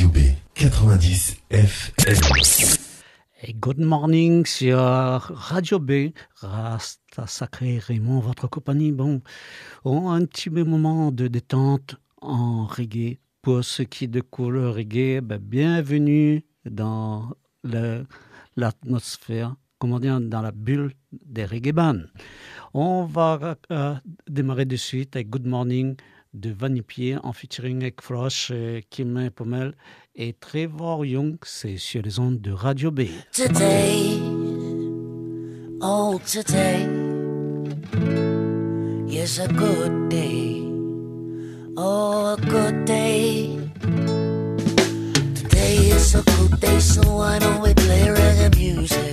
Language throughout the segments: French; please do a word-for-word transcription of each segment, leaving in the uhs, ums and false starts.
Radio B, quatre-vingt-dix F M. Et good morning sur Radio B, Rasta Sacré Raymond, votre compagnie. Bon, on a un petit moment de détente en reggae. Pour ceux qui découvrent le reggae, ben, bienvenue dans le, l'atmosphère, comment dire, dans la bulle des reggae bands. On va euh, démarrer de suite avec Good Morning de Vanipier en featuring avec Frosh, euh, Kim Pommel et Trevor Young. C'est sur les ondes de Radio B. Today, oh today, is a good day. Oh, a good day. Today is a good day, so why don't we play reggae music?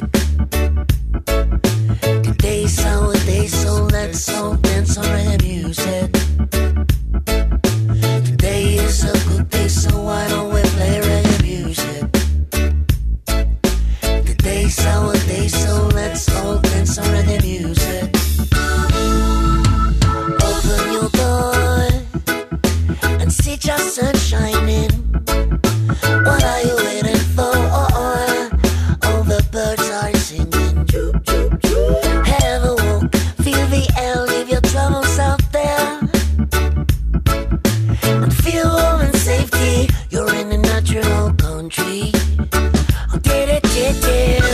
Today's our day, so let's all dance on reggae music. Today is a good day, so why don't we play reggae music? Today's our day, so let's all dance on reggae music. Open your door and see just sun shining. What are you waiting for? All the birds are singing. Have a walk, feel the air, leave your troubles out there, and feel warm and safety. You're in a natural country. Oh, did it, did it.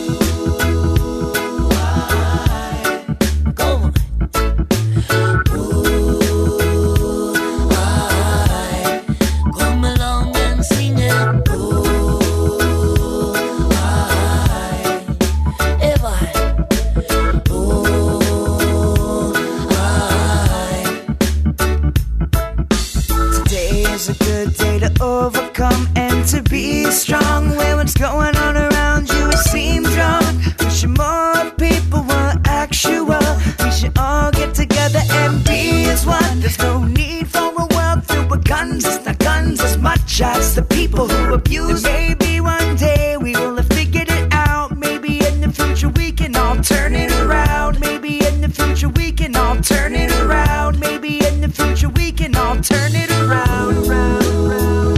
Overcome and to be strong when what's going on around you it seems wrong. Wishing more people were actual. We should all get together and be as one. There's no need for a world filled with guns. It's not guns as much as the people who abuse. And maybe one day we will have figured it out. Maybe in the future we can all turn it around. Maybe in the future we can all turn it around. Maybe in the future we can all turn it around, around, around.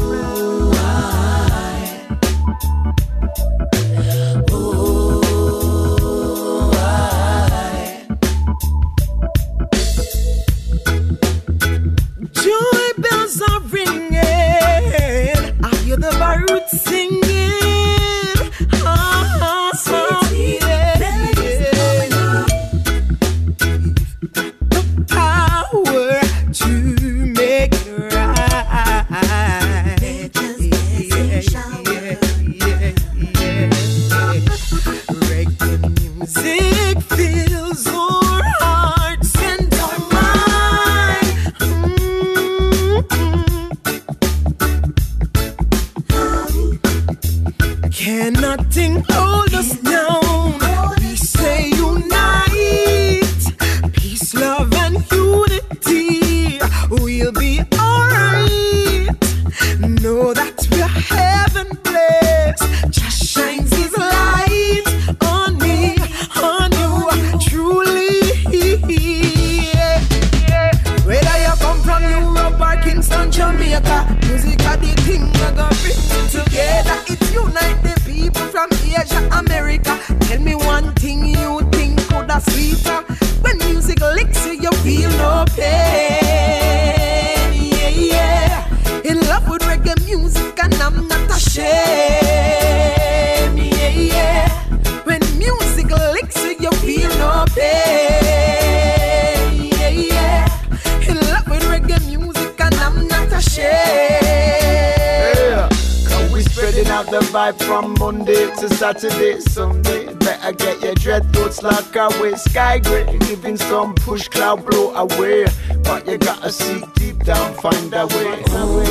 Saturday, Sunday, better get your dreadlocks like away. Sky gray, giving some push cloud blow away. But you gotta seek deep down, find a way.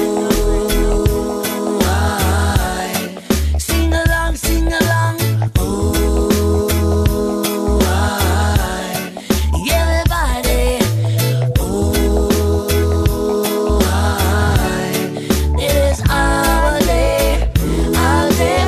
Ooh, I sing along, sing along. Ooh, I everybody. Ooh, I it is our day, our day.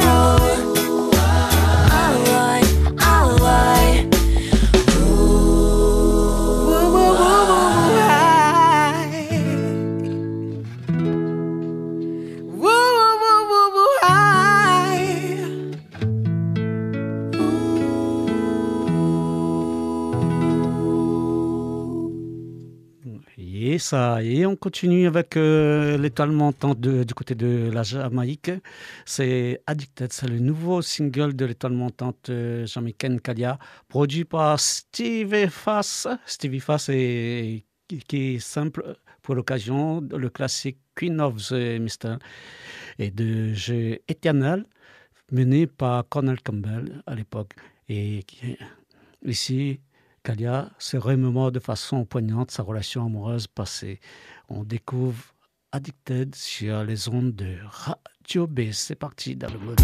ça. Et on continue avec euh, l'étoile montante de, du côté de la Jamaïque. C'est Addicted, c'est le nouveau single de l'étoile montante euh, jamaïcaine Kalia, produit par Stevie Fass. Stevie Fass est, qui est simple pour l'occasion, le classique Queen of the Mist et de jeu éternel mené par Cornel Campbell à l'époque. Et qui, ici, Kalia se remémore de façon poignante sa relation amoureuse passée. On découvre Addicted sur les ondes de Radio B. C'est parti dans le mode.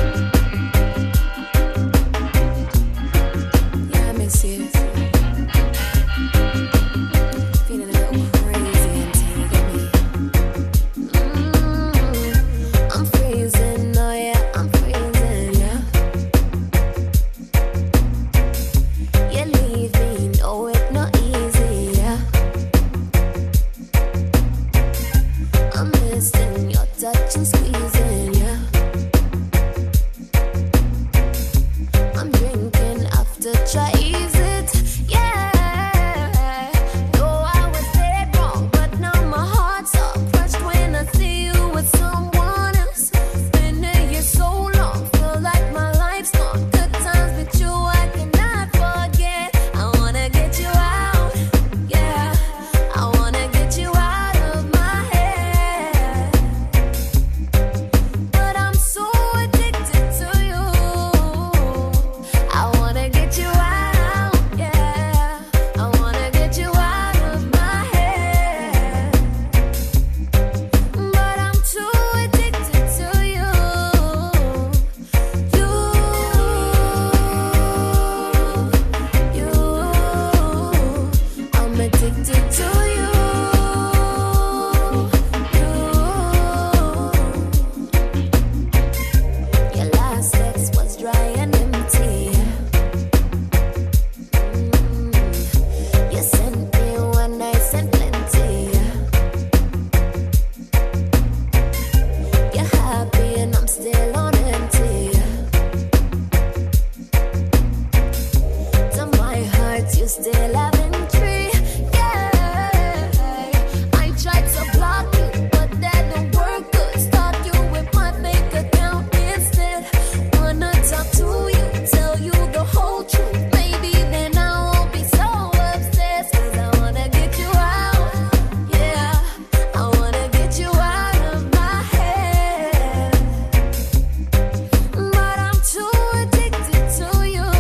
Yeah, I miss you. Feeling a little crazy until you get me. Mm, I'm freezing, oh yeah, I'm freezing, yeah. You leave me, know it not easy, yeah. I'm missing your touch and squeezing, yeah. I'm drinking after try ease it, yeah. Though I was dead wrong, but now my heart's all crushed when I see you with someone else. Been here so long, feel like my life's gone. Good times with you I cannot forget. I wanna get you out, yeah. I wanna get you out of my head. But I'm so addicted to you. I wanna get you out, yeah. I wanna get you out of my head. But I'm too addicted to you. You, you, I'm addicted to you. You, your last sex was dry and empty. Mm, you sent me one night, sent plenty. You're happy and I'm still on empty. To my heart, you still have entry. Yeah, I tried to block you, but that don't work good. Start you with my fake account instead. Wanna talk to you, tell you the whole truth. Maybe then I won't be so obsessed. 'Cause I wanna get you out, yeah. I wanna get you out of my head. But I'm too addicted to you.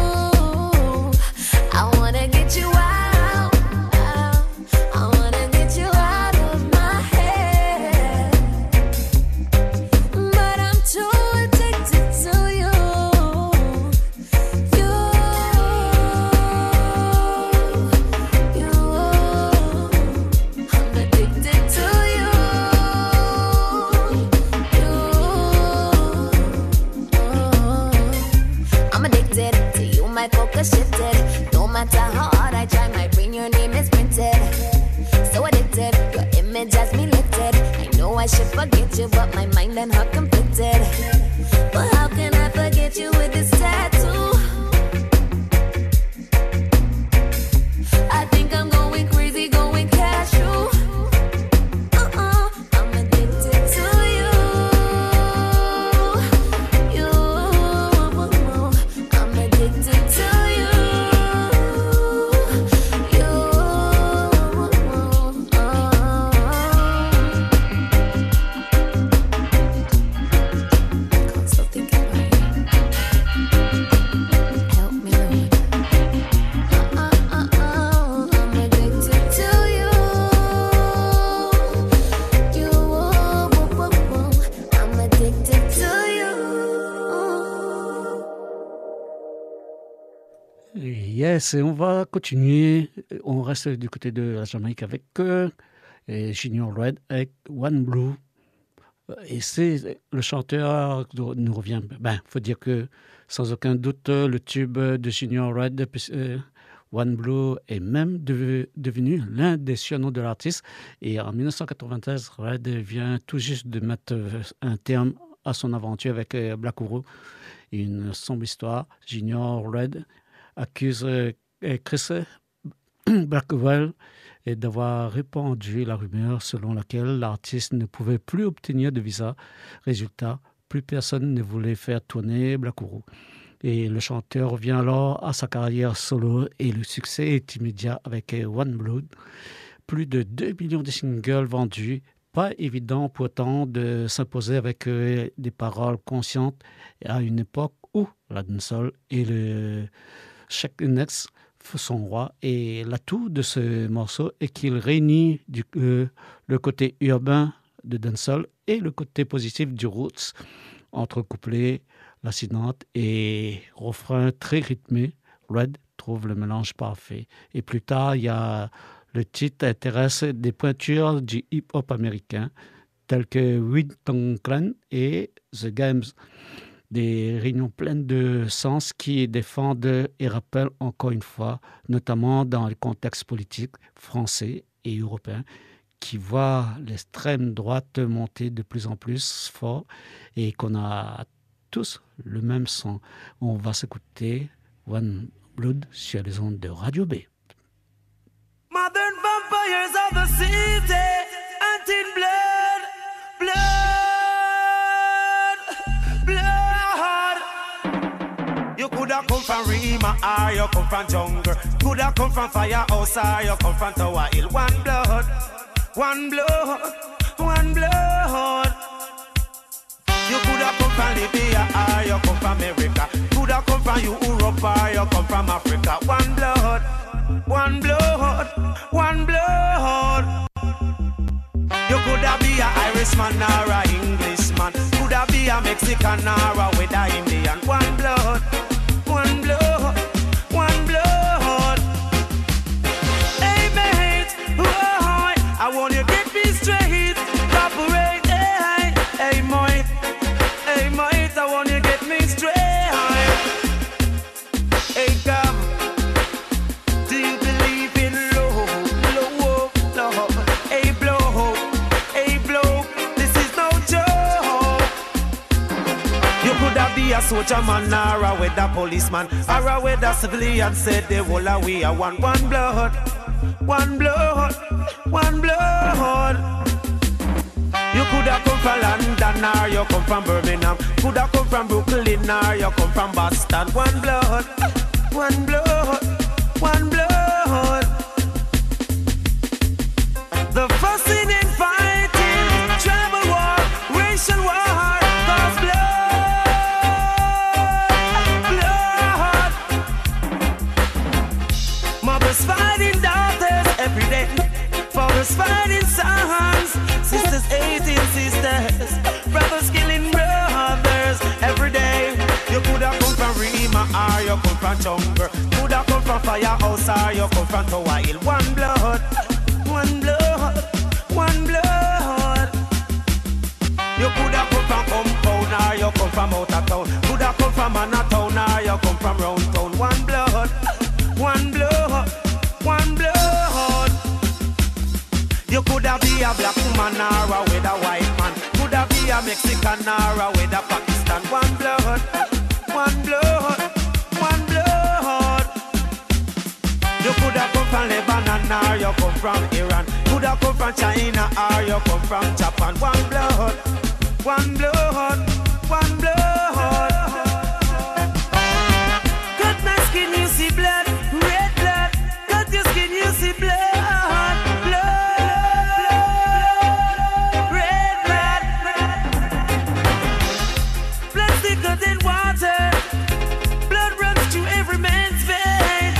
I wanna get you out, out. I wanna get you out of my head. But I'm too addicted to you. You, you, I'm addicted to you. You, I'm addicted to you, my focus shifted. No matter how hard I try, my brain, your name is printed. So addicted, your image has me lifted. I know I should forget you, but my mind and heart conflicted. But how can I forget you with this tattoo? I think I'm going crazy, going cashew. Uh-uh, I'm addicted to you. You, I'm addicted to you. You, can't stop thinking about you. Help me, Lord. Uh-uh-uh-uh, I'm addicted to you. You, I'm addicted to you. Yes, et on va continuer. On reste du côté de la Jamaïque avec euh, et Junior Red avec One Blue. Et c'est le chanteur qui nous revient. Ben, faut dire que sans aucun doute, le tube de Junior Red, euh, One Blue, est même de- devenu l'un des surnoms de l'artiste. Et en dix-neuf cent quatre-vingt-treize, Red vient tout juste de mettre euh, un terme à son aventure avec euh, Black Uhuru. Une sombre histoire. Junior Red accuse euh, Chris Blackwell et d'avoir répandu la rumeur selon laquelle l'artiste ne pouvait plus obtenir de visa. Résultat, plus personne ne voulait faire tourner Black Uhuru. Et le chanteur revient alors à sa carrière solo et le succès est immédiat avec One Blood. Plus de deux millions de singles vendus. Pas évident pourtant de s'imposer avec euh, des paroles conscientes à une époque où la dancehall et le shakiness sont rois. Et l'atout de ce morceau est qu'il réunit du, euh, le côté urbain de dancehall et le côté positif du roots, entrecouplé, lancinante et refrain très rythmé. Red trouve le mélange parfait. Et plus tard, il y a le titre intéresse des pointures du hip-hop américain, tels que Wu-Tang Clan et The Games, des réunions pleines de sens qui défendent et rappellent encore une fois, notamment dans le contexte politique français et européen, qui voit l'extrême droite monter de plus en plus fort et qu'on a tous le même son. On va s'écouter One Blood sur les ondes de Radio B. Modern vampires of the city, hunting blood, blood, blood. You coulda come from Rima or you come from jungle. Coulda come from Firehouse or you come from Tower Hill. One blood, one blood, one blood. You coulda come from Libya or you come from America. Coulda come from Europe or you come from Africa. One blood. One blood, one blood. You coulda be a Irishman or a Englishman. Coulda be a Mexican or a with a Indian. One blood, one blood, one blood. Hey mate, whoa, I want you to get me straight. Cooperate, hey, hey mate, hey mate, I want you to get me straight. Hey come. A soldier man or a weather policeman or a weather civilian said they will we are one one blood, one blood, one blood. You coulda come from London or you come from Birmingham. Coulda come from Brooklyn or you come from Boston. One blood, one blood, one blood. The fussing and fighting, tribal war, racial war. Fighting daughters every day, fathers fighting sons, sisters hating sisters, brothers killing brothers every day. You coulda come from Rima or you come from jungle. Coulda come from Firehouse or you come from Tower Hill. One blood, one blood, one blood. You coulda come from Compound or you come from out of town. Coulda come from Manhattan or you come from round town. One blood, one blood. One blood. You coulda be a black woman or a with a white man. Coulda be a Mexican or a with a Pakistan. One blood, one blood, one blood. You coulda come from Lebanon or you come from Iran. Coulda come from China or you come from Japan. One blood, one blood, one blood. Cut my skin, you see blood. Red blood. Cut your skin, you see blood. Blood. Red blood. Blood thicker than water. Blood runs through every man's vein.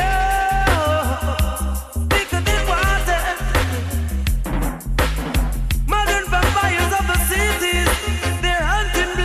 Blood thicker than water. Modern vampires of the cities, they're hunting blood.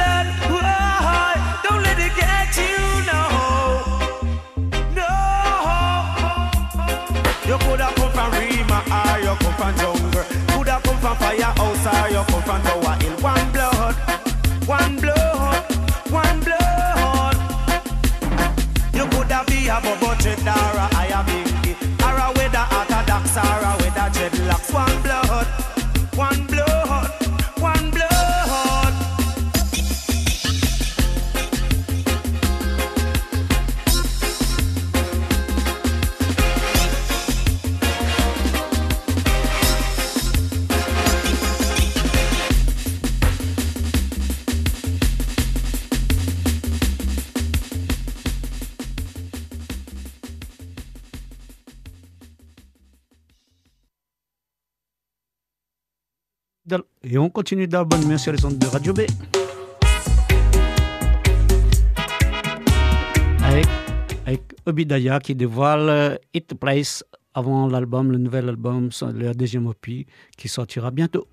Et on continue dans la bonne humeur sur les ondes de Radio B. Avec, avec Obidaya qui dévoile It Place avant l'album, le nouvel album, le deuxième opus qui sortira bientôt.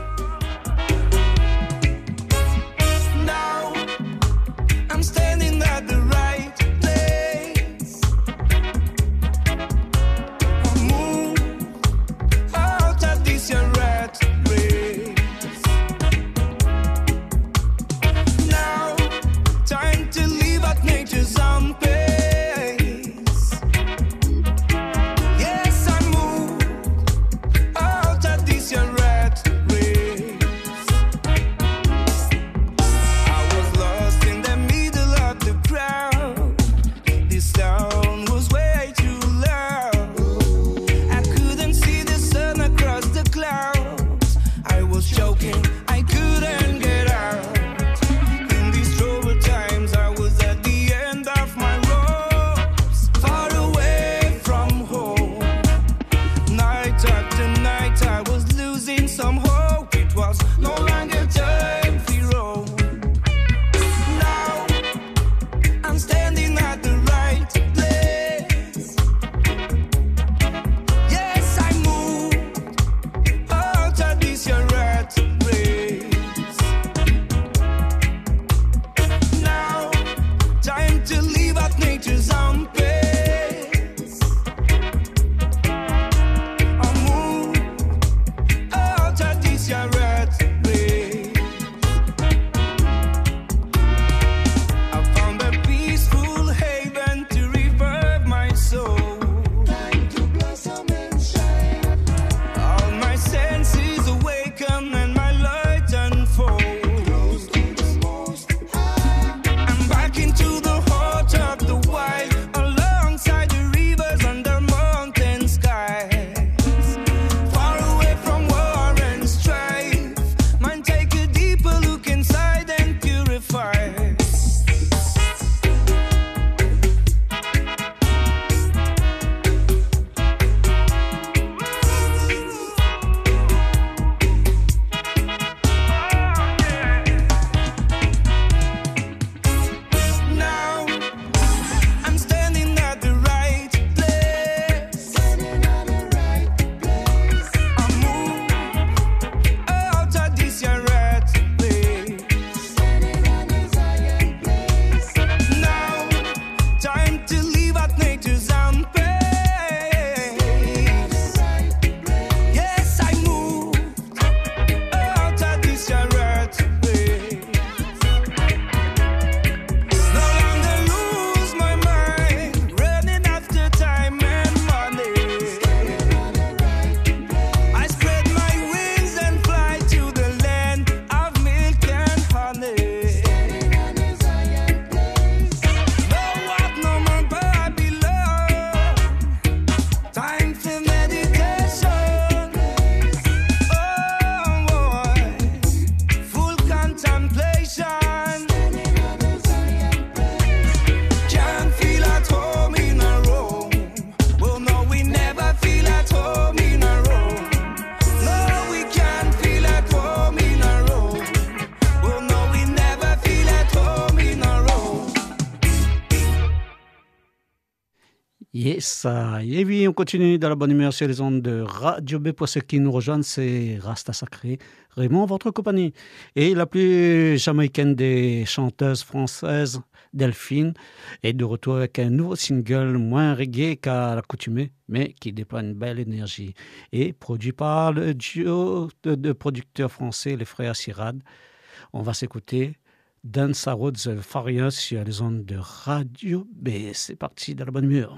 Yes, et oui, on continue dans la bonne humeur sur les ondes de Radio B. Pour ceux qui nous rejoignent, c'est Rasta Sacré, Raymond, votre compagnie. Et la plus jamaïcaine des chanteuses françaises, Delphine, est de retour avec un nouveau single moins reggae qu'à l'accoutumée, mais qui déploie une belle énergie. Et produit par le duo de, de producteurs français, les frères Sirad. On va s'écouter Dance Road the Farias sur les ondes de Radio B. C'est parti dans la bonne humeur.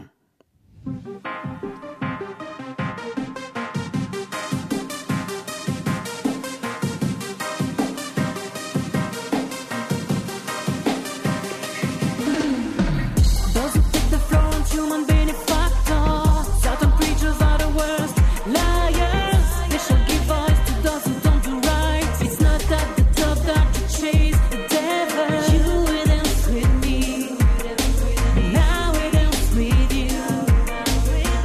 Now we dance with you.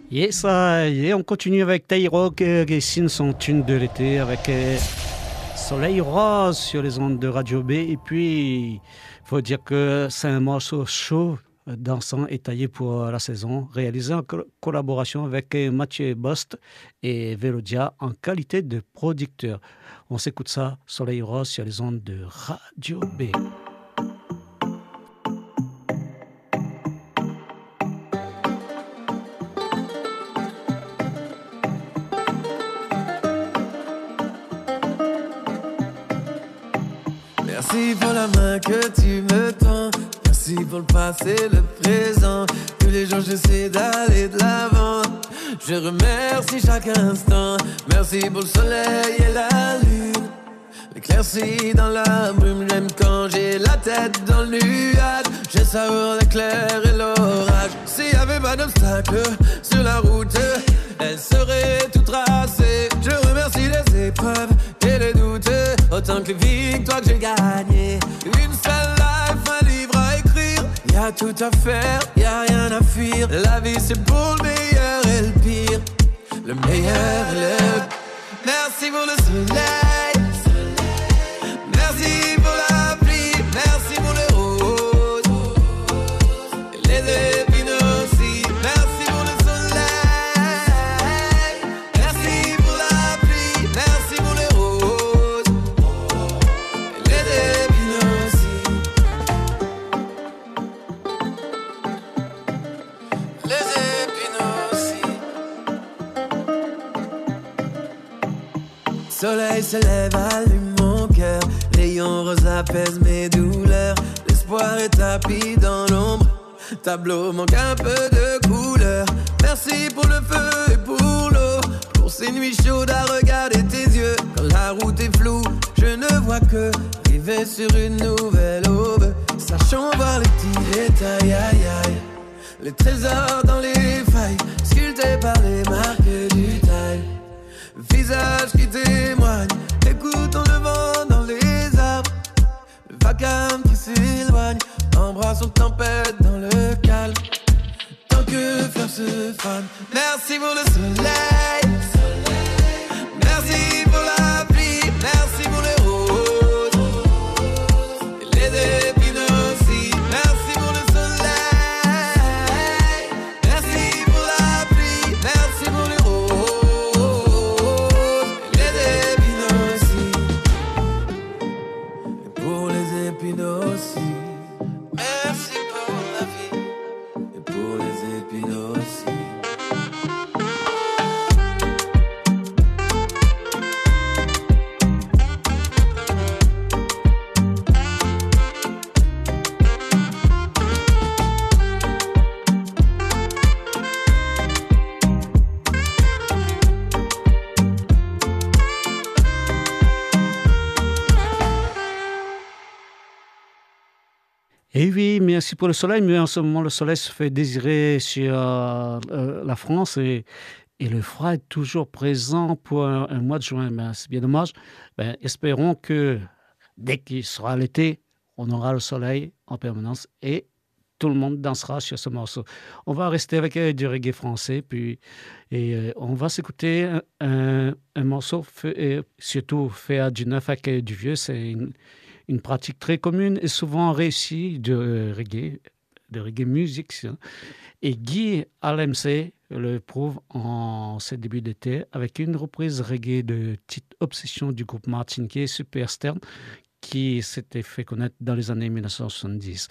Et ça, et on continue avec Taïrock qui signe son tune de l'été avec euh, Soleil Rose sur les ondes de Radio B. Et puis, il faut dire que c'est un morceau chaud, dansant et taillé pour la saison, réalisé en co- collaboration avec Mathieu Bost et Velodia en qualité de producteur. On s'écoute ça, Soleil Rose sur les ondes de Radio B. Merci pour la main que tu me tends. Merci pour le passé, le présent. Tous les jours j'essaie d'aller de l'avant. Je remercie chaque instant. Merci pour le soleil et la lune. L'éclaircie dans la brume. J'aime quand j'ai la tête dans le nuage. Je savoure l'éclair et l'orage. S'il y avait pas d'obstacle sur la route, elle serait tout tracée. Je remercie les épreuves et les doutes, autant que les victoires que j'ai gagnées. Une seule life, un livre à écrire. Y'a tout à faire, y'a rien à fuir. La vie c'est pour le meilleur et le pire. Le meilleur et le... Merci pour le soleil. Merci pour la pluie. Merci pour le rose et les épines aussi. Merci pour le soleil. Merci pour la pluie. Merci pour le rose et les épines aussi. Les épines aussi. Soleil se lève, allume mon cœur. Rayon rose apaise mes douleurs. L'espoir est tapis dans l'ombre. Tableau manque un peu de couleur. Merci pour le feu et pour l'eau. Pour ces nuits chaudes à regarder tes yeux. Quand la route est floue, je ne vois que rêver sur une nouvelle aube. Sachons voir les petits détails, aïe aïe. Les trésors dans les failles, sculptés par les marques du taille. Visage qui témoigne, écoutons le vent dans les arbres. Le vacarme qui s'éloigne, embrassons tempête dans le calme. Tant que fleurs se fanent, merci pour le soleil. Merci pour la pluie, merci pour le rose et les épines aussi. Merci pour le soleil. Merci pour la pluie, merci pour le rose et les épines aussi. Et pour les épines aussi. Merci pour la vie et pour les épines aussi. Et oui, merci pour le soleil, mais en ce moment, le soleil se fait désirer sur euh, euh, la France et, et le froid est toujours présent pour un, un mois de juin. Ben, c'est bien dommage. Ben, espérons que dès qu'il sera l'été, on aura le soleil en permanence et tout le monde dansera sur ce morceau. On va rester avec euh, du reggae français, puis et, euh, on va s'écouter un, un, un morceau fait, et surtout fait à du neuf avec euh, du vieux. C'est une Une pratique très commune et souvent réussie de reggae, de reggae music. Et Guy Alemsey le prouve en ce début d'été avec une reprise reggae de Petite Obsession du groupe martiniquais Super Stern qui s'était fait connaître dans les années mille neuf cent soixante-dix.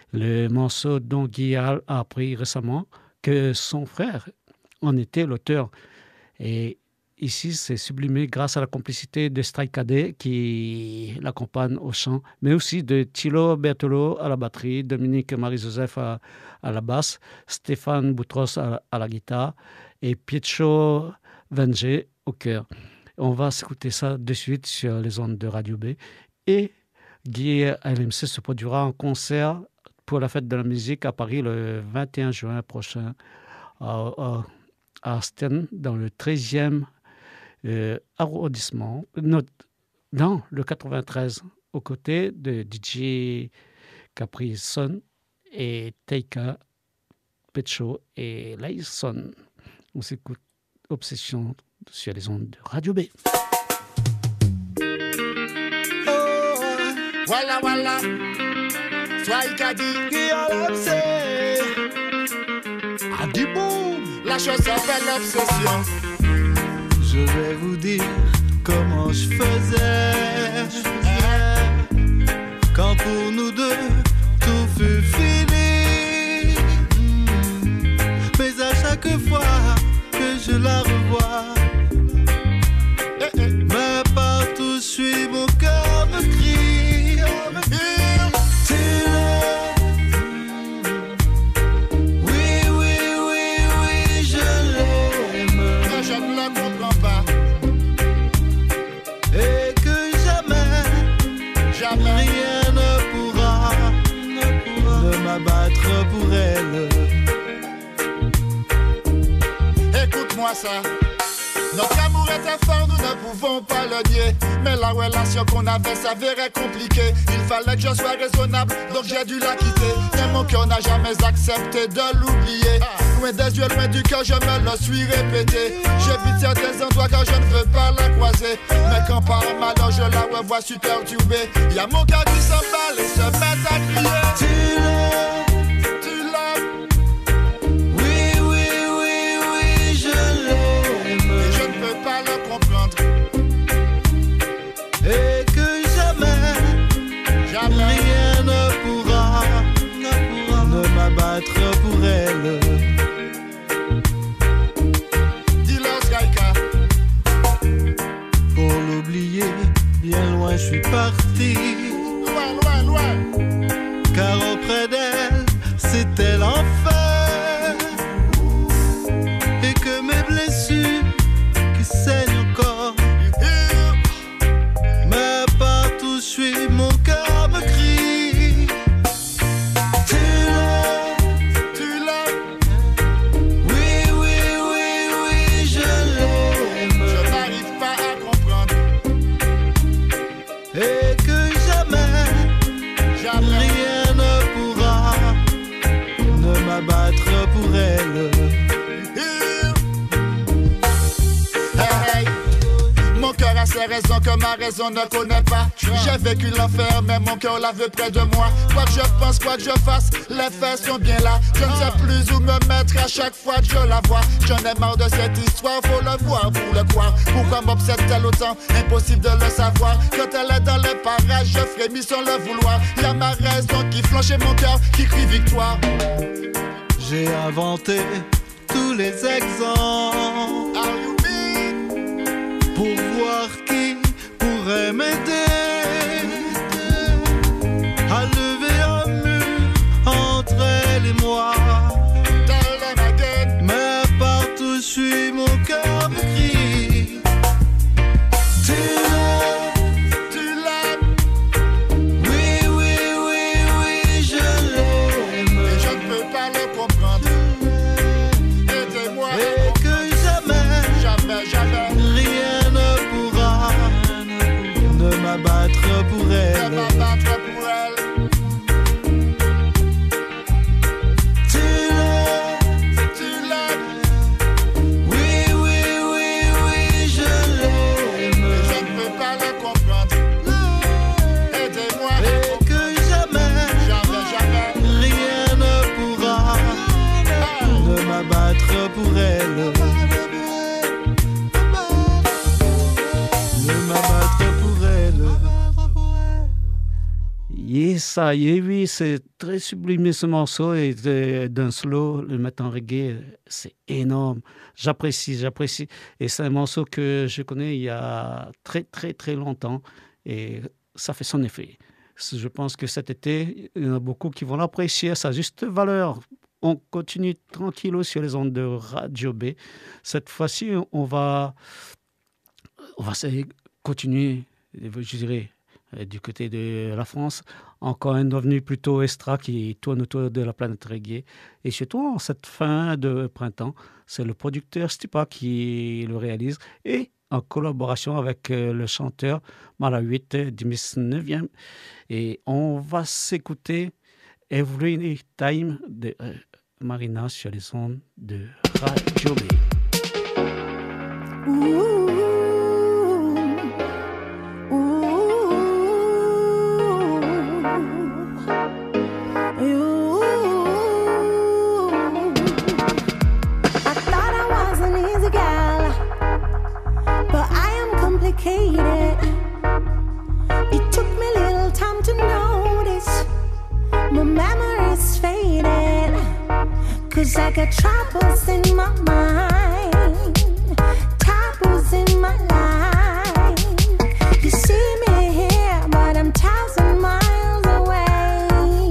Le morceau dont Guy a appris récemment que son frère en était l'auteur. Et ici, c'est sublimé grâce à la complicité de Strike Cadet qui l'accompagne au chant, mais aussi de Thilo Bertolo à la batterie, Dominique Marie-Joseph à, à la basse, Stéphane Boutros à, à la guitare et Pietro Venge au chœur. On va s'écouter ça de suite sur les ondes de Radio B. Et Guy L M C se produira en concert pour la fête de la musique à Paris le vingt et un juin prochain à, à, à Stern, dans le treizième Euh, arrondissement, non, non, le quatre-vingt-treize, aux côtés de D J Capri-Sun et Teika Pecho et Layson. On s'écoute Obsession sur les ondes de Radio B. Voilà, voilà. Toi, il a dit, qui a l'obsé. A dit boum. La chose s'appelle l'obsession. Je vais vous dire comment je faisais quand pour nous deux tout fut fini. Mais à chaque fois que je la revois, mais partout je suis, mon cœur me crie. Tu l'aimes. Oui, oui, oui, oui, je l'aime. Mais je ne la comprends pas. Et que jamais, Jamais. rien ne pourra, ne pourra ne m'abattre pour elle. Écoute-moi ça. Notre amour était fort, nous ne pouvons pas le nier. Mais la relation qu'on avait s'avérait compliquée. Il fallait que je sois raisonnable, donc j'ai dû la quitter. Mais mon cœur n'a jamais accepté de l'oublier. Loin des yeux, loin du cœur, je me le suis répété. J'évite certains endroits car je ne veux pas la croiser. Mais quand par malheur je la revois, suis perturbé. Y'a mon cœur qui s'emballe et se met à crier. Tu l'aimes. Tu l'aimes Oui, oui, oui, oui, je l'aime. et je ne peux pas le comprendre. Et que jamais, Jamais. rien ne pourra, ne pourra ne m'abattre pour elle. Dis-leur, Skyka. Pour l'oublier, bien loin je suis parti. Loin, loin, loin. Car auprès d'elle, c'était l'enfer. Et que mes blessures qui saignent encore, mais partout je suis, mon cœur me crie. Tu l'aimes. Tu l'aimes. Oui, oui, oui, oui, je l'aime. Je n'arrive pas à comprendre. Et que jamais, Jamais. rien ne pourra ne m'abattre pour elle. Hey, hey. Mon cœur a ses raisons que ma raison ne connaît pas. J'ai vécu l'enfer, mais mon cœur la veut près de moi. Quoi que je pense, quoi que je fasse, les faits sont bien là. Je ne sais plus où me mettre à chaque fois que je la vois. J'en ai marre de cette histoire, faut le voir pour le croire. Pourquoi m'obsède-t-elle autant? Impossible de le savoir. Quand elle est dans les parages, je frémis sans le vouloir. Y'a ma raison qui flanche et mon cœur qui crie victoire. J'ai inventé tous les exemples Are you mean? pour voir qui pourrait m'aider à lever un mur entre elle et moi. Tell them again. Mais partout je suis, mon cœur me crie. Tu l'aimes. Tu l'aimes. Oui, oui, oui, oui, je l'aime. Et je ne peux pas le comprendre. Aidez-moi. Et que jamais, Jamais, jamais. rien ne pourra ne m'abattre pour Je elle. vais battre pour elle. Tu l'aimes. Tu l'aimes. Oui, oui, oui, oui, je l'aime. Et je ne peux pas le comprendre. Aidez-moi. Et que jamais, Jamais, jamais. rien ne pourra ne m'abattre pour elle. Ne m'abattre pour elle. Yes, ça y est, oui, c'est très sublimé ce morceau et de- d'un slow, le mettre en reggae, c'est énorme. J'apprécie, j'apprécie. Et c'est un morceau que je connais il y a très, très, très longtemps et ça fait son effet. Je pense que cet été, il y en a beaucoup qui vont l'apprécier à sa juste valeur. On continue tranquillement sur les ondes de Radio B. Cette fois-ci, on va, on va se- continuer, je dirais, euh, du côté de la France. Encore un ovni plutôt extra qui tourne autour de la planète reggae. Et surtout, en cette fin de printemps, c'est le producteur Stipa qui le réalise et en collaboration avec euh, le chanteur Malawit du neuvième. Et on va s'écouter Every Time de euh, Marina sur les ondes de Radio B. 'Cause I got troubles in my mind, troubles in my life. You see me here, but I'm thousand miles away.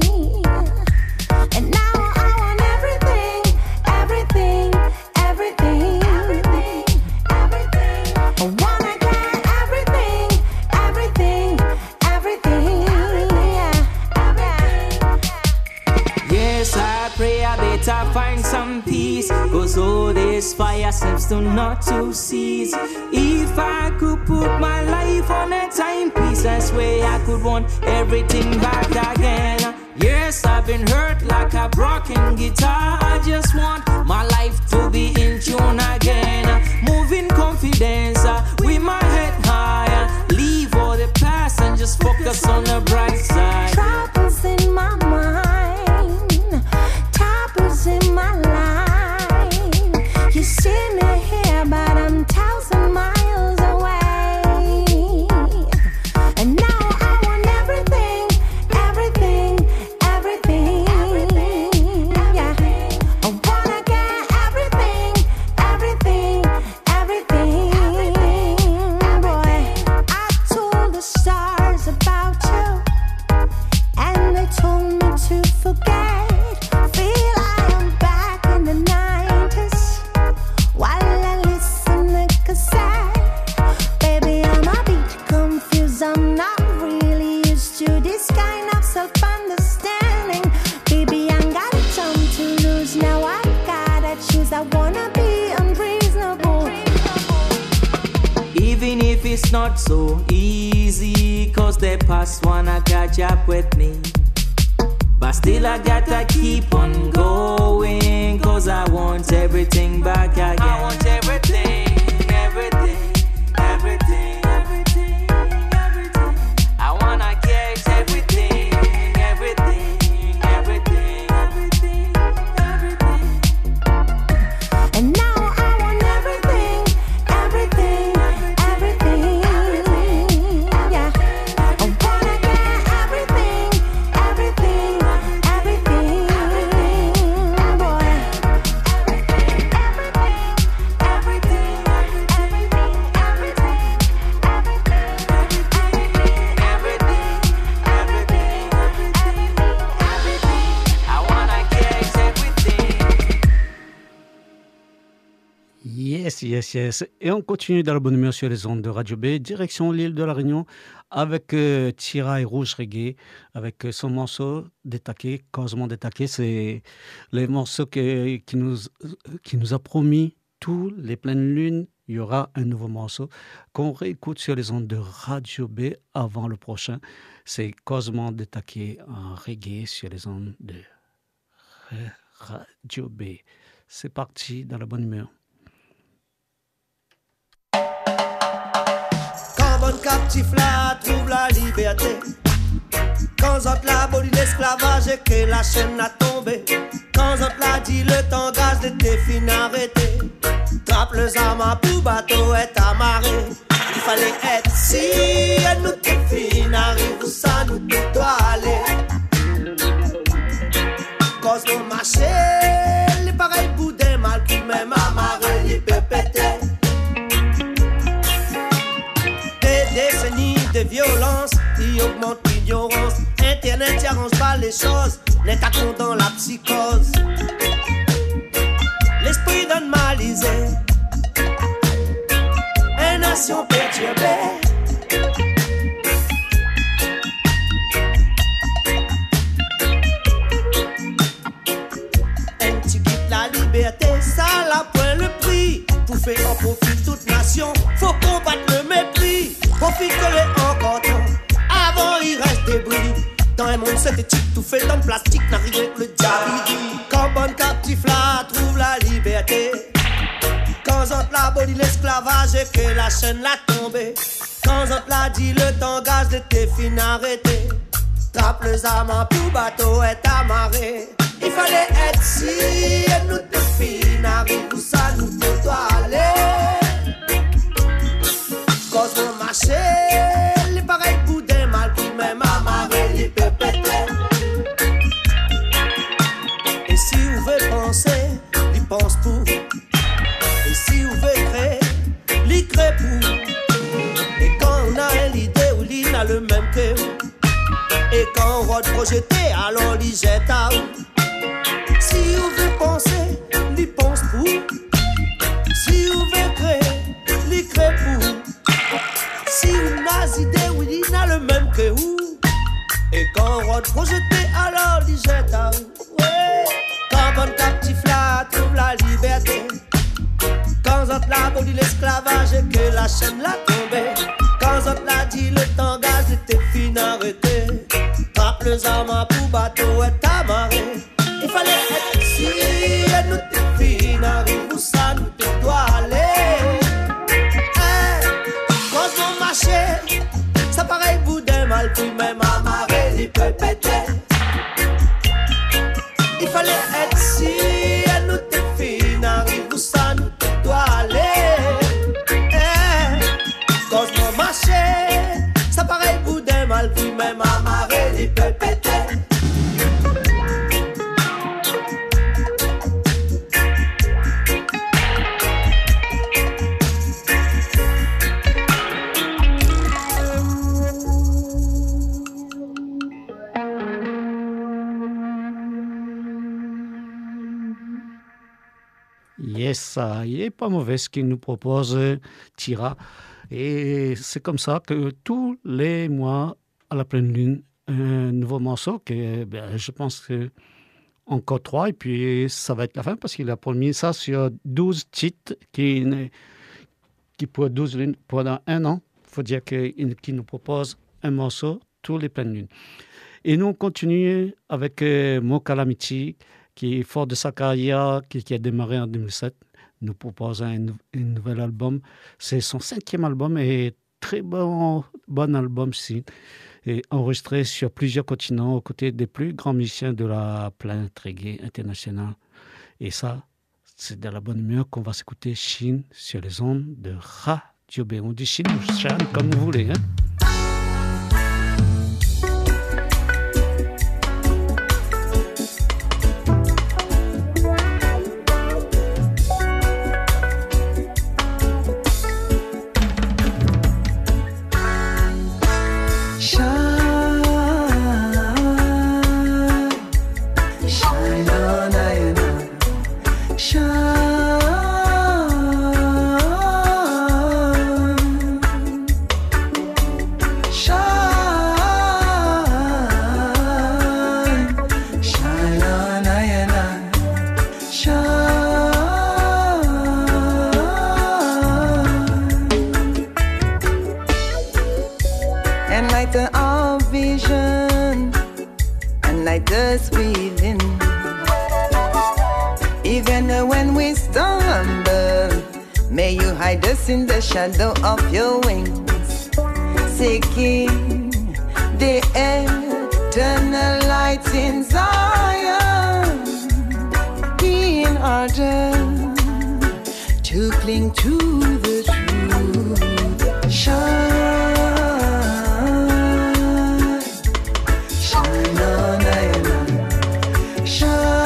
And now I want everything, everything, everything, everything, everything. I wanna get everything, everything, everything, yeah, everything. Yes, I pray I better find some peace, 'cause all this fire seems to not to cease. If I could put my life on a timepiece, I swear I could want everything back again. Yes, I've been hurt like a broken guitar. I just want my life to be in tune again. Moving confidence, uh, with my head higher. Leave all the past and just focus on the bright side. Troubles in my mind, troubles in my life. You see me here, but I'm thousand miles away. And now I want everything, everything, everything, everything, yeah. I wanna get everything, everything, everything, boy. I told the stars about you, and they told me to forget. Feel I am back in the nineties while I listen to cassette. Baby, I'm a bit confused. I'm not really used to this kind of self-understanding. Baby, I ain't got time to lose. Now I gotta choose. I wanna be unreasonable. Even if it's not so easy, 'cause the past wanna catch up with me. But still I gotta keep on going, 'cause I want everything back again. I want everything, everything, everything, everything, everything. I wanna get everything, everything, everything, everything, everything. And now I want everything, everything, everything, yeah. I wanna get everything, everything, everything, boy. Everything, everything, everything, everything, I wanna get everything. Yes, yes, yes. Et on continue dans la bonne humeur sur les ondes de Radio B, direction l'île de la Réunion, avec euh, Tira et Rouge Reggae, avec euh, son morceau Détaqué, Causement Détaqué. C'est les morceaux que- qui, nous, qui nous a promis tous les pleines lunes. Il y aura un nouveau morceau qu'on réécoute sur les ondes de Radio B avant le prochain. C'est Causement Détaqué en reggae sur les ondes de Radio B. C'est parti dans la bonne humeur. Quand bon captif là trouve la liberté, quand on l'a aboli l'esclavage et que la chaîne a tombé, quand on l'a dit le temps gaz d'été fin arrêté, trappe le zama pour bateau est amarré. Il fallait être si et nous t'es fin arrive où ça nous doit aller. Cause mon marché, les pareils pour des mal qui même amarré, les peut péter. Des décennies de violence qui augmentent l'ignorance. Internet y arrange pas les choses, n'est qu'à compte dans la psychose. L'esprit donne malisé, une nation perturbée. Un petit quitte la liberté, ça la point le prix. Pour faire en profit toute nation, faut combattre le mépris. Profite que les encore temps, avant il reste débris. Dans un monde synthétique, tout fait dans le plastique, n'a rien que le diable. Quand bon captif là trouve la liberté, quand on aboli l'esclavage et que la chaîne l'a tombé. Quand on l'a dit le tangage était fin arrêté. Trappe les amants pour bateau est amarré. Il fallait être si et nous te fin arrive où ça nous peut aller. Cause on marchait, les pareils boudins mal qui même amarré, les peut péter. Et si vous voulez penser, il pense pour. Et si vous voulez créer, il crée pour. Et quand on a l'idée ou l'il a le même que vous. Et quand on va projeter, alors il jette à où. Si vous voulez penser, il pense pour. Si vous voulez créer, il crée pour. Si on a l'idée ou l'il a le même que vous. Et quand on va projeter, alors il jette à où. Ouais. Quand on captif là, trouve la liberté. Quand on l'a aboli l'esclavage et que la chaîne l'a tombé. Quand on l'a dit le tangage était fin arrêté. Trappe les amants pour bateau est amarré. Il fallait être si et nous t'es fin arrive où ça nous te doit aller. Hey, quand on marchait, ça paraît boudin mal puis même amarré, il peut péter. Il fallait être si et nous t'es fin arrive où ça nous te doit aller. Hey, quand on marchait, ça paraît boudin mal puis même amarré, il peut péter. Yes, ça, il n'est pas mauvais ce qu'il nous propose, Tira. Et c'est comme ça que tous les mois, à la pleine lune, un nouveau morceau, que ben, je pense que encore trois, et puis ça va être la fin, parce qu'il a promis ça sur douze titres qui, qui pour douze lunes, pendant un an, il faut dire qu'il nous propose un morceau tous les pleines lunes. Et nous, on continue avec euh, Mo Calamity, qui est fort de sa carrière, qui, qui a démarré en deux mille sept, nous propose un, un nouvel album. C'est son cinquième album et très bon, bon album aussi, et enregistré sur plusieurs continents aux côtés des plus grands musiciens de la planète reggae internationale. Et ça, c'est de la bonne humeur qu'on va s'écouter Chine sur les ondes de Radio B. On dit Chine ou Chan, comme vous voulez, hein? In the shadow of your wings, seeking the eternal light in Zion, in order to cling to the truth. Shine, shine on, shine.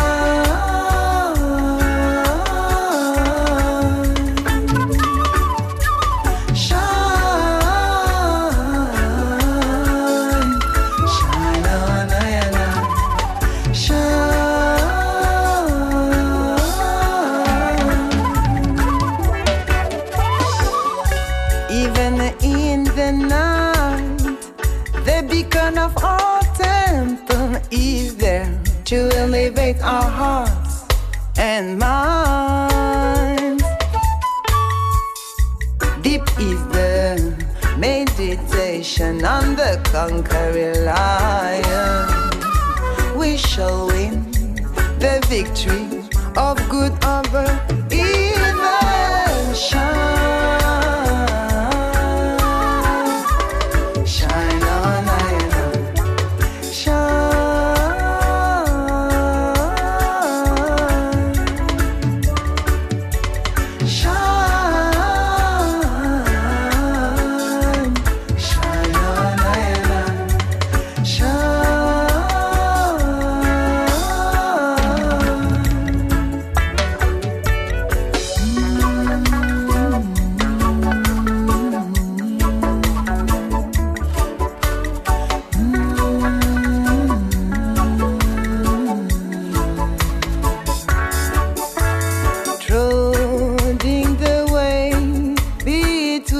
To elevate our hearts and minds. Deep is the meditation on the conquering lion. We shall win the victory of good over evil. Shine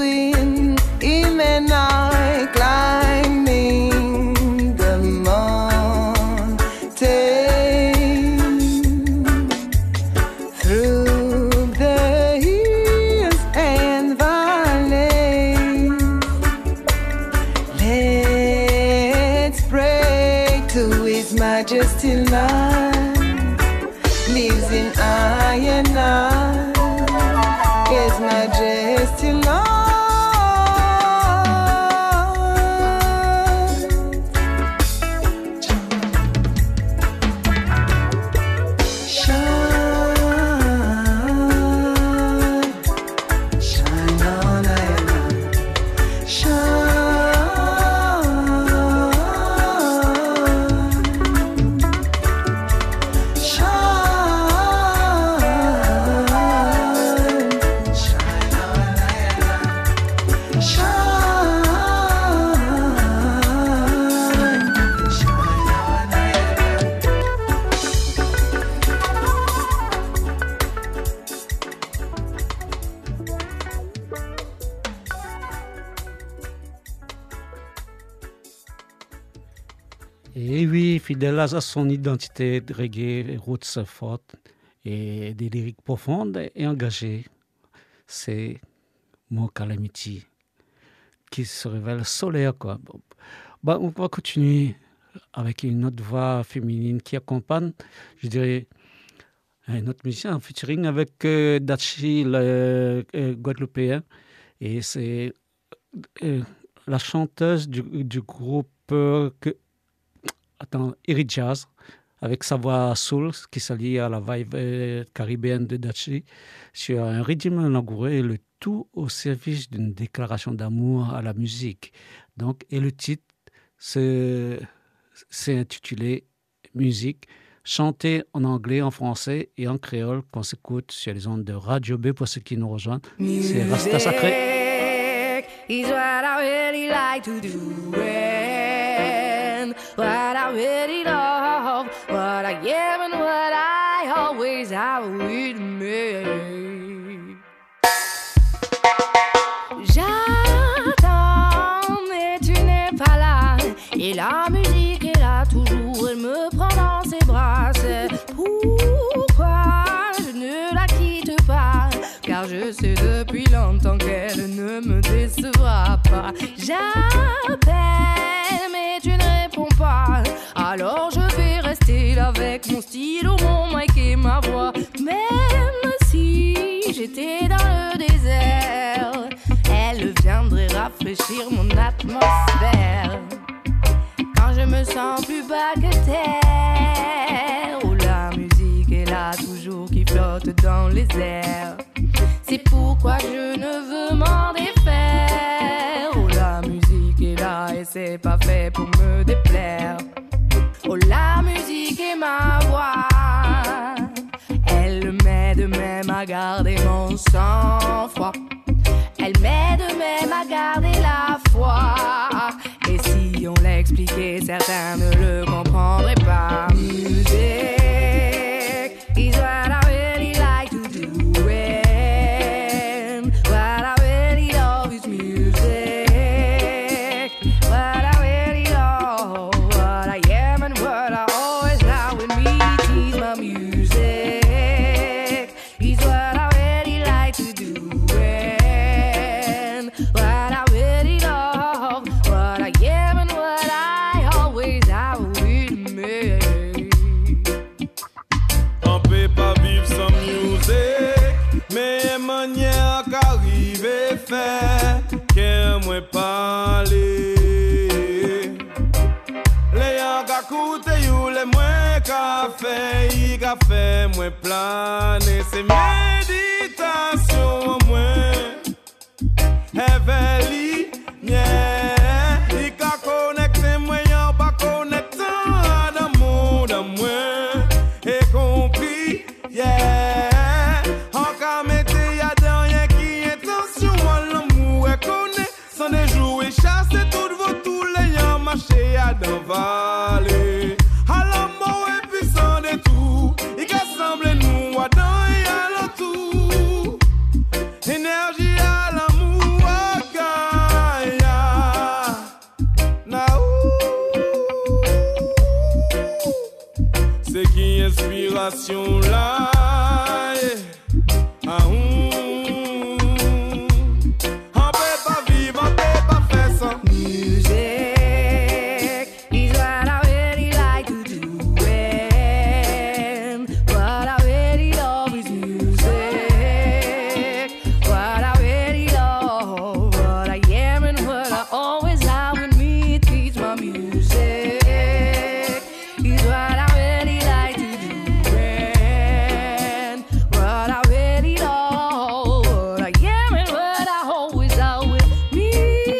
between him and I, climbing the mountain through the hills and valleys. Let's pray to His Majesty life lives in I and I. His Majesty Lord. Shine, shine on I and I. Shine, Et oui, fidèle à son identité de reggae, roots fortes et des lyriques profondes et engagées, c'est Mo Calamity qui se révèle solaire, quoi. Bon, bah, on va continuer avec une autre voix féminine qui accompagne, je dirais, un autre musicien en featuring avec euh, Dachi, le euh, Guadeloupéen, et c'est euh, la chanteuse du, du groupe euh, que Attends, Eri Jazz, avec sa voix soul qui s'allie à la vibe euh, caribéenne de Dachi, sur un rythme langoureux, le tout au service d'une déclaration d'amour à la musique. Donc, et le titre, c'est, c'est intitulé Musique, chanté en anglais, en français et en créole, qu'on s'écoute sur les ondes de Radio B pour ceux qui nous rejoignent. C'est Rasta Sacré. Is what I really like to do. What I really love, what I am and what I always have with me. J'attends, mais tu n'es pas là. Et la musique est là toujours, elle me prend dans ses bras. C'est pourquoi je ne la quitte pas, car je sais depuis longtemps qu'elle ne me décevra pas. J'appelle, mais tu ne réponds pas. Alors je vais rester là avec mon stylo, mon mic et ma voix. Même si j'étais dans le désert, elle viendrait rafraîchir mon atmosphère. Quand je me sens plus bas que terre, oh la musique est là toujours qui flotte dans les airs. C'est pourquoi je ne veux m'en défaire. Oh la musique est là et c'est pas fait pour me déplaire. Oh la musique est ma voix, elle m'aide même à garder mon sang-froid. Elle m'aide même à garder la foi. Et si on l'expliquait, certains ne le comprendraient pas. Music is what I really like to do. And what I really love is music. What I really love, what I am and what I always have with me is my music. Is what I really like to do. And what I really love, what I am and what I always have with me. On peut pas vivre sans musique, mais manière qu'arriver fait que moi parler. Les gens qui écoutent you les moins café, ils café moi planer, c'est méditation moi. Heavily, yeah, ils ca connecter moi y'en pas connectant dans monde à moi. Et compris, yeah. En cas mettre y'a rien qui intention à l'amour et connaît. Sans des jours et chasser toutes vos tous les gens marcher à dans vallée. À l'amour et puissant de tout, il rassemble nous à dans et à l'autour. Énergie à l'amour, passion là. Ah, hum. On peut pas vivre, on peut pas faire ça. Music is what I really like to do, and what I really love is music. What I really love, what I am and what I always have with me, it is my music. Is what I really like to do, and what I really love, what I am and what I always have with me.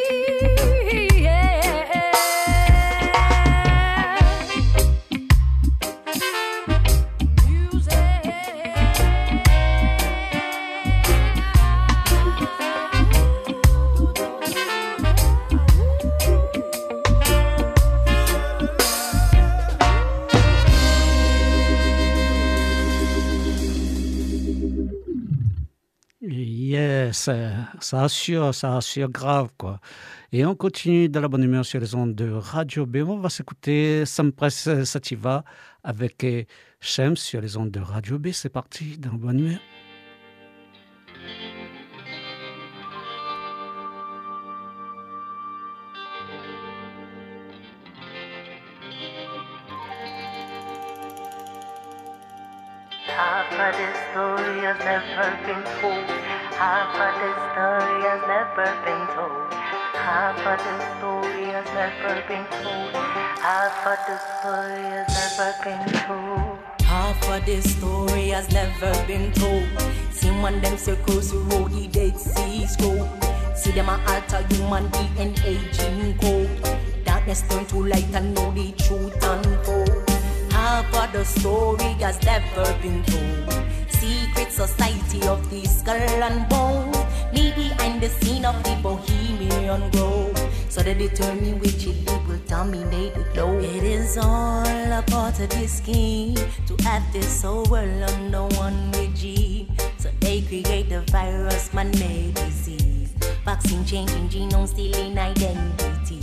Yes, euh, ça assure, ça assure grave, quoi. Et on continue de la bonne humeur sur les ondes de Radio B. On va s'écouter Sampres Sativa avec euh, Shem sur les ondes de Radio B. C'est parti, dans la bonne humeur. Half of this story has never been told. Half of this story has never been told. Half of this story has never been told. Half of this story has never been told. Half of this story has never been told. See one them circles who road the Dead Sea Scroll. See them a alter human D N A gene code. Darkness turn to light and know the truth unfold. Half of the story has never been told. Secret society of the skull and bone. Me behind the scene of the Bohemian Grove. So they determine which it will dominate the globe. It is all a part of this scheme to have this whole world under one regime. So they create the virus, man-made disease. Vaccine changing genome, stealing identity.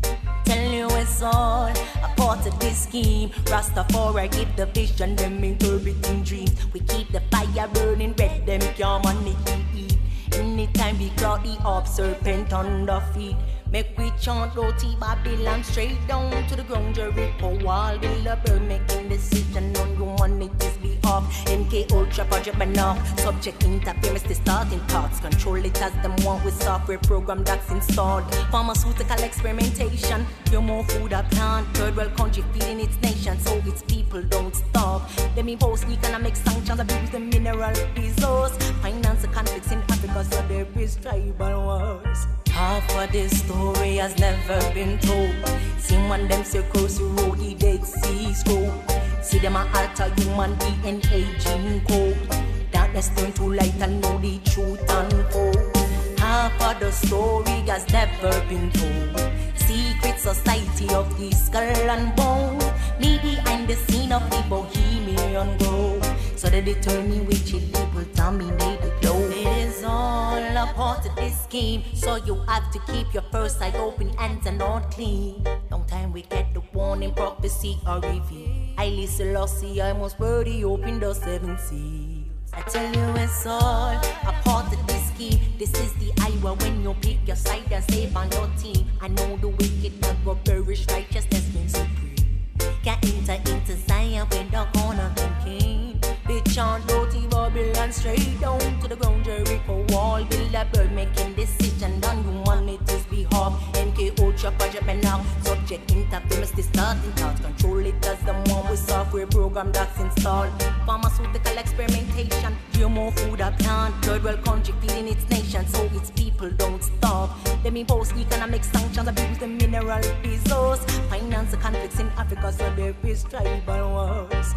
Tell you it's all a part of this scheme. Rastafari give the vision, them interpreting dreams. We keep the fire burning red, them can't money eat. Anytime we crowd the up, serpent on the feet. Make we chant roti Babylon straight down to the ground. Jericho wall, build a bird, making decision on humanity's behalf. M K Ultra project banana, subject interference, the starting thoughts. Control it as them want with software program that's installed. Pharmaceutical experimentation, pure more food a plant. Third world country feeding its nation so its people don't starve. Them impose economic sanctions, abuse the mineral resource. Finance the conflicts in Africa so there is tribal wars. Half of this story has never been told. See one them circles who road the Dead Sea Scroll. See them a alter human D N A gene code. Darkness turn to light and know the truth unfold. Half of the story has never been told. Secret society of the skull and bone. Me behind the scene of the Bohemian Grove. So they determine which it will dominate the globe. It is all a part of this scheme. So you have to keep your first eye open, hands and not clean. Long time we get the warning, prophecy or reveal. Haile Selassie, I must worthy open the seven seals. I tell you it's all a part of this scheme. This is the hour when you pick your side and save on your team. I know the wicked never perish, righteousness reigns supreme. Can't enter into Zion without corner thinking. Bitch on dirty Babylon straight down to the ground. Jericho wall, build a bird making decision on humanity's behalf. M K Ultra project man now, subject interference, the starting thoughts. Control it as the one with software program that's installed. Pharmaceutical experimentation, G M O food a plant. Third world country feeding its nation so its people don't starve. Them impose economic sanctions, abuse the mineral resource. Finance the conflicts in Africa so there is tribal wars.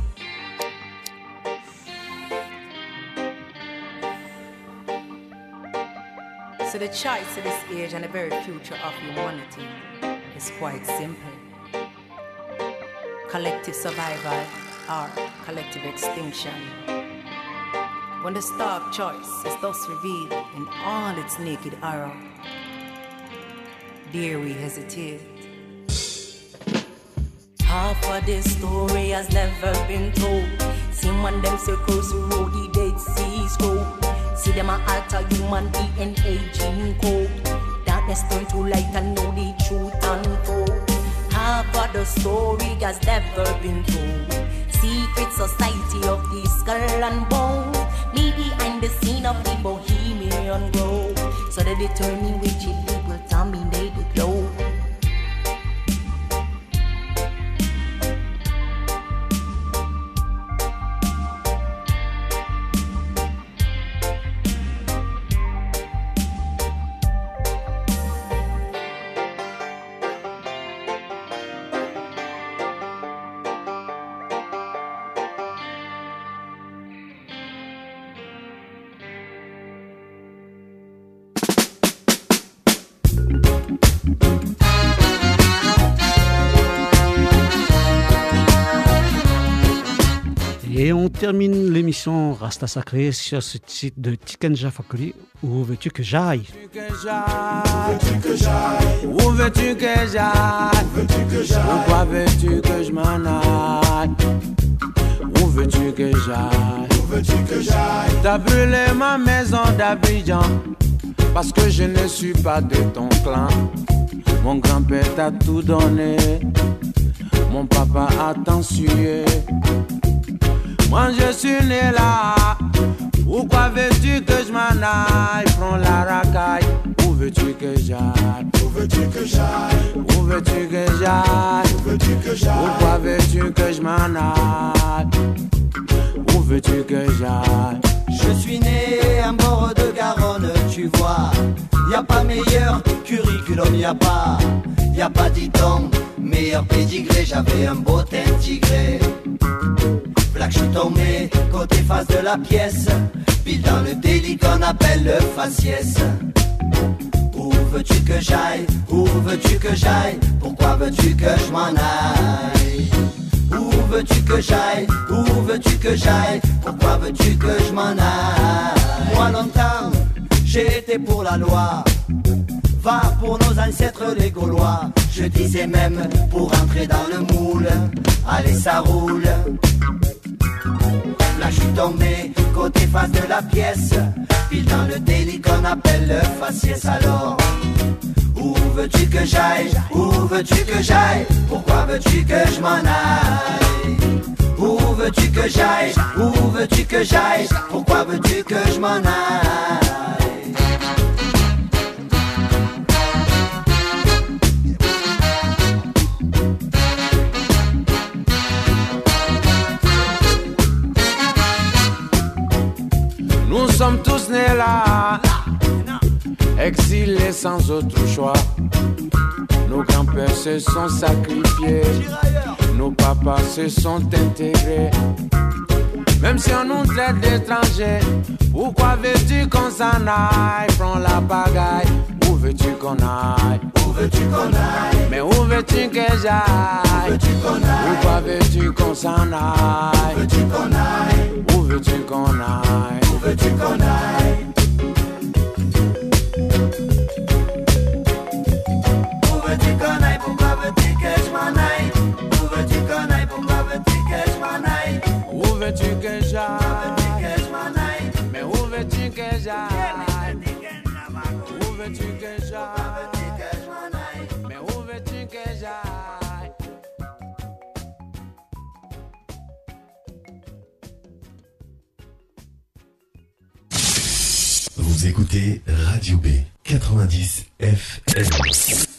So the choice of this age and the very future of humanity is quite simple. Collective survival or collective extinction. When the stark choice is thus revealed in all its naked horror, dare we hesitate? Half of this story has never been told. See when them circles who roll the Dead Sea Scroll. See them a alter human D N A gene code. Darkness turn to light and know the truth unfold. Half of the story has never been told. Secret society of the skull and bone. Me behind the scene of the Bohemian Grove. So they determine which illegal dominate the globe. Et on termine l'émission Rasta Sacré sur ce titre de Tikenja Fakoli. Où veux-tu que j'aille? Où veux-tu que j'aille? Où veux-tu que j'aille? Pourquoi veux-tu que je m'en aille? Où veux-tu que j'aille? Où veux-tu que j'aille? T'as brûlé ma maison d'Abidjan parce que je ne suis pas de ton clan. Mon grand-père t'a tout donné, mon papa a tant sué. Moi je suis né là. Pourquoi veux-tu que je m'en aille? Prends la racaille. Où veux-tu que j'aille? Où veux-tu que j'aille? Où veux-tu que j'aille? Où veux-tu que j'aille? Pourquoi veux-tu que je m'en aille? Où veux-tu que j'aille? Je suis né à bord de Garonne, tu vois. Y a pas meilleur curriculum, y a pas. Y a pas dit-on, meilleur pédigré. J'avais un beau teint tigré. Là que je suis tombé, côté face de la pièce, pile dans le délit qu'on appelle le faciès. Où veux-tu que j'aille? Où veux-tu que j'aille? Pourquoi veux-tu que je m'en aille? Où veux-tu que j'aille? Où veux-tu que j'aille? Pourquoi veux-tu que je m'en aille? Moi longtemps, j'ai été pour la loi. Va pour nos ancêtres les Gaulois. Je disais même pour entrer dans le moule. Allez ça roule. Là je suis tombé, côté face de la pièce, pile dans le délit qu'on appelle le faciès. Alors, où veux-tu que j'aille? Où veux-tu que j'aille? Pourquoi veux-tu que je m'en aille? Où veux-tu que j'aille? Où veux-tu que j'aille? Pourquoi veux-tu que je m'en aille? Nous sommes tous nés là, exilés sans autre choix. Nos grands-pères se sont sacrifiés, nos papas se sont intégrés. Même si on nous traite d'étrangers, pourquoi veux-tu qu'on s'en aille? Prends la pagaille, où veux-tu qu'on aille? Où veux-tu qu'on aille? Mais où veux-tu que j'aille? Où veux-tu qu'on aille? Pourquoi veux-tu qu'on s'en aille? Où veux-tu qu'on aille? Où veux-tu qu'on aille? Où veux-tu qu'on aille? Où veux-tu qu'on aille? Pourquoi veux-tu que je m'en aille? Où veux-tu qu'on aille? Pourquoi veux-tu que je m'en aille? Où veux-tu que j'aille? Où veux-tu que je m'en aille? Mais où veux-tu que j'aille? Où veux-tu que j'aille? Mais où veux-tu que j'aille? Vous écoutez Radio B quatre-vingt-dix F M.